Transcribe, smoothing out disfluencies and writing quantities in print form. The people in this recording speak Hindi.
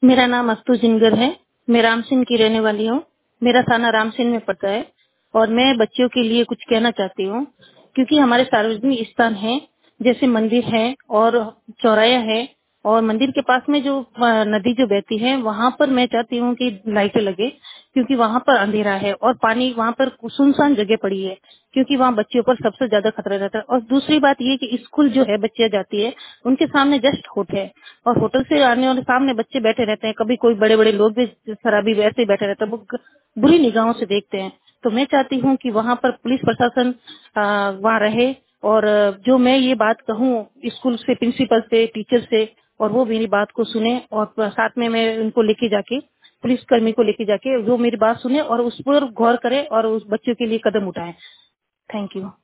मेरा नाम अस्तु जिनगर है। मैं रामसिंह की रहने वाली हूँ। मेरा थाना रामसिंह में पड़ता है और मैं बच्चों के लिए कुछ कहना चाहती हूँ, क्योंकि हमारे सार्वजनिक स्थान है, जैसे मंदिर है और चौराया है, और मंदिर के पास में जो नदी जो बहती है, वहाँ पर मैं चाहती हूँ कि लाइटें लगे, क्योंकि वहाँ पर अंधेरा है और पानी वहाँ पर सुनसान जगह पड़ी है, क्योंकि वहाँ बच्चों पर सबसे ज्यादा खतरा रहता है। और दूसरी बात ये कि स्कूल जो है बच्चियां जाती है, उनके सामने जस्ट होटल है और होटल से आने वाले सामने बच्चे बैठे रहते हैं। कभी कोई बड़े बड़े लोग भी शराबी वैसे ही बैठे रहते हैं, वो बुरी निगाहों से देखते हैं। तो मैं चाहती हूँ कि वहाँ पर पुलिस प्रशासन वहाँ रहे, और जो मैं ये बात कहूँ स्कूल से, प्रिंसिपल से, टीचर से, और वो मेरी बात को सुने, और साथ में मैं उनको लेके जाके, पुलिसकर्मी को लेके जाके वो मेरी बात सुने और उस पर गौर करे और उस बच्चों के लिए कदम उठाए। Thank you.